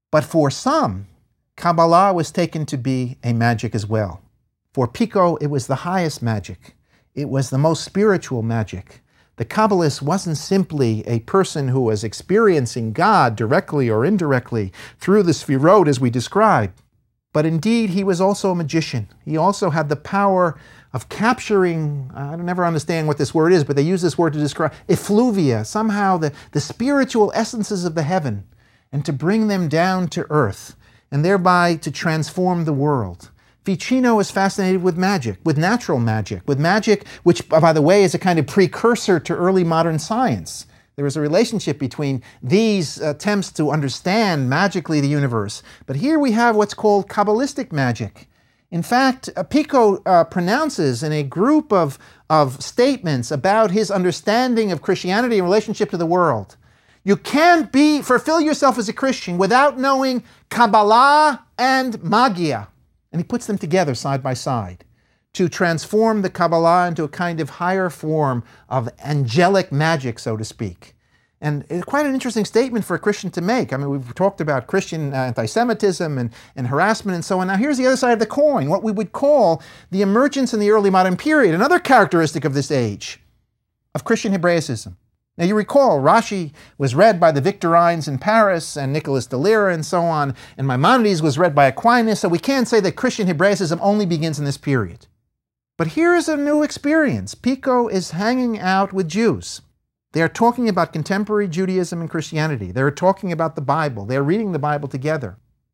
But for some, Kabbalah was taken to be a magic as well. For Pico, it was the highest magic. It was the most spiritual magic. The Kabbalist wasn't simply a person who was experiencing God directly or indirectly through the Sfirot as we described, but indeed he was also a magician. He also had the power of capturing, I don't ever understand what this word is, but they use this word to describe effluvia, somehow the spiritual essences of the heaven, and to bring them down to earth, and thereby to transform the world. Ficino is fascinated with magic, with natural magic, with magic which, by the way, is a kind of precursor to early modern science. There is a relationship between these attempts to understand magically the universe. But here we have what's called Kabbalistic magic. In fact, Pico pronounces in a group of statements about his understanding of Christianity in relationship to the world. You can't fulfill yourself as a Christian without knowing Kabbalah and Magia. And he puts them together side by side to transform the Kabbalah into a kind of higher form of angelic magic, so to speak. And it's quite an interesting statement for a Christian to make. I mean, we've talked about Christian anti-Semitism and harassment and so on. Now here's the other side of the coin, what we would call the emergence in the early modern period, another characteristic of this age, of Christian Hebraicism. Now you recall, Rashi was read by the Victorines in Paris and Nicholas de Lyra and so on, and Maimonides was read by Aquinas, so we can't say that Christian Hebraicism only begins in this period. But here is a new experience. Pico is hanging out with Jews. They are talking about contemporary Judaism and Christianity. They're talking about the Bible. They're reading the Bible together.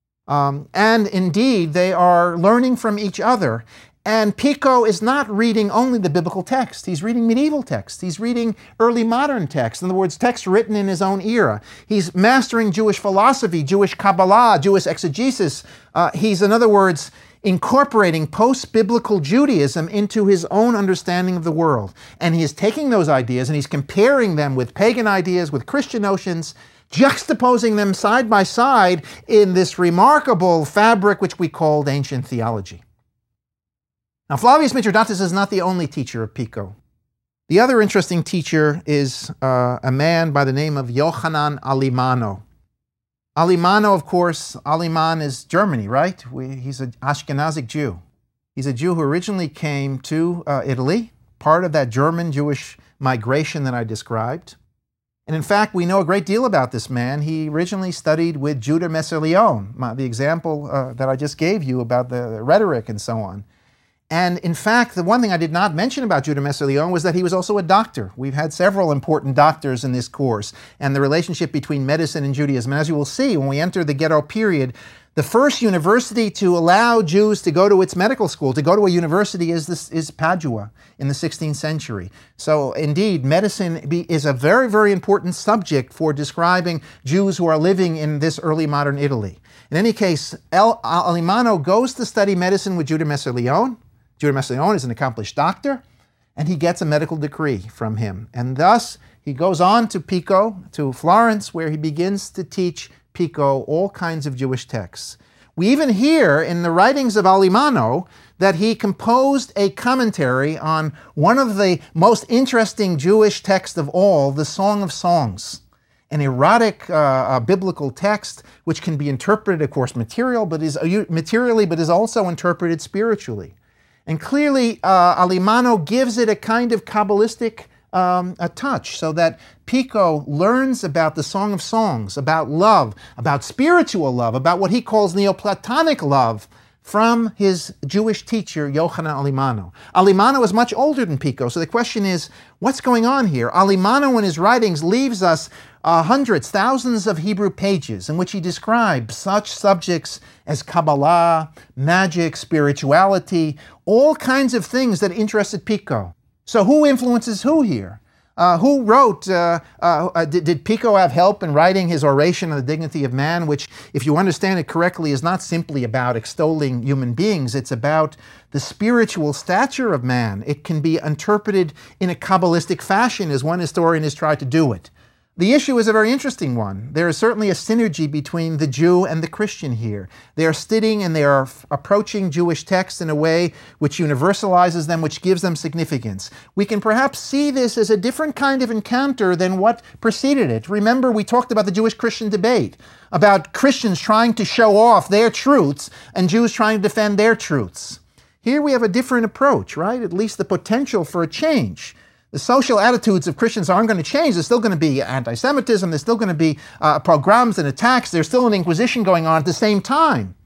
And indeed, they are learning from each other. And Pico is not reading only the biblical text. He's reading medieval texts. He's reading early modern texts. In other words, texts written in his own era. He's mastering Jewish philosophy, Jewish Kabbalah, Jewish exegesis. He's, in other words, incorporating post-biblical Judaism into his own understanding of the world. And he is taking those ideas and he's comparing them with pagan ideas, with Christian notions, juxtaposing them side by side in this remarkable fabric which we called ancient theology. Now, Flavius Mithridates is not the only teacher of Pico. The other interesting teacher is a man by the name of Yochanan Alimano. Alimano, of course, Aliman is Germany, right? He's an Ashkenazic Jew. He's a Jew who originally came to Italy, part of that German Jewish migration that I described. And in fact, we know a great deal about this man. He originally studied with Judah Messer Leon, the example that I just gave you about the rhetoric and so on. And in fact, the one thing I did not mention about Judah Messer Leon was that he was also a doctor. We've had several important doctors in this course, and the relationship between medicine and Judaism. And as you will see, when we enter the Ghetto period, the first university to allow Jews to go to its medical school, to go to a university, is Padua in the 16th century. So indeed, medicine is a very, very important subject for describing Jews who are living in this early modern Italy. In any case, Alimano goes to study medicine with Judah Messer Leon. Judah Messer Leon is an accomplished doctor, and he gets a medical degree from him. And thus, he goes on to Pico, to Florence, where he begins to teach Pico all kinds of Jewish texts. We even hear in the writings of Alimano that he composed a commentary on one of the most interesting Jewish texts of all, the Song of Songs, an erotic biblical text which can be interpreted, of course, materially, but is also interpreted spiritually. And clearly, Alimano gives it a kind of Kabbalistic a touch, so that Pico learns about the Song of Songs, about love, about spiritual love, about what he calls Neoplatonic love from his Jewish teacher, Yochanan Alimano. Alimano is much older than Pico, so the question is, what's going on here? Alimano in his writings leaves us hundreds, thousands of Hebrew pages in which he describes such subjects as Kabbalah, magic, spirituality, all kinds of things that interested Pico. So who influences who here? Who wrote, did Pico have help in writing his Oration on the Dignity of Man, which, if you understand it correctly, is not simply about extolling human beings, it's about the spiritual stature of man. It can be interpreted in a Kabbalistic fashion, as one historian has tried to do it. The issue is a very interesting one. There is certainly a synergy between the Jew and the Christian here. They are studying and they are approaching Jewish texts in a way which universalizes them, which gives them significance. We can perhaps see this as a different kind of encounter than what preceded it. Remember, we talked about the Jewish-Christian debate, about Christians trying to show off their truths and Jews trying to defend their truths. Here we have a different approach, right? At least the potential for a change. The social attitudes of Christians aren't going to change. There's still going to be anti-Semitism. There's still going to be pogroms and attacks. There's still an inquisition going on at the same time.